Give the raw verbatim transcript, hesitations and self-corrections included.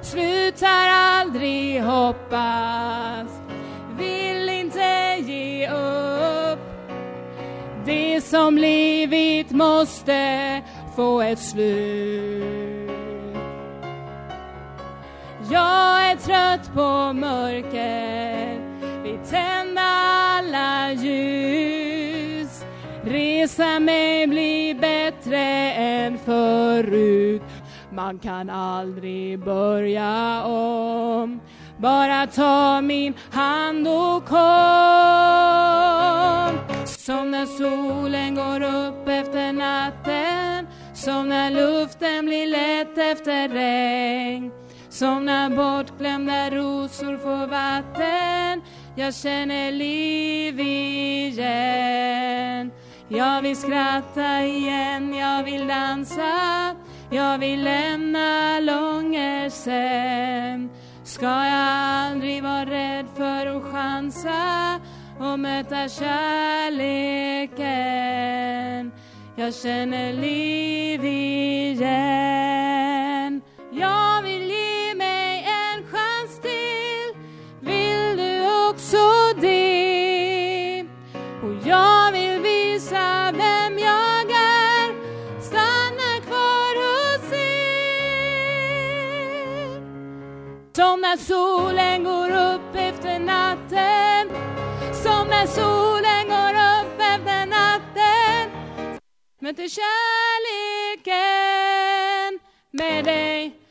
slutar aldrig hoppas, vill inte ge upp. Det som blivit måste få ett slut. Jag är trött på mörker, vi tända alla ljus. Resa mig bli bättre än förut. Man kan aldrig börja om, bara ta min hand och kom. Som när solen går upp efter natten, som när luften blir lätt efter regn, som när bortglömda rosor får vatten. Jag känner liv igen. Jag vill skratta igen, jag vill dansa, jag vill lämna långersen. Ska jag aldrig vara rädd för att chansa och möta kärleken. Jag känner liv igen. Jag vill ge mig en chans till. Vill du också det? Och jag vill visa vem jag är. Stanna kvar och se. Som när solen går upp efter natten, som när solen går upp efter natten, möter kärleken med dig.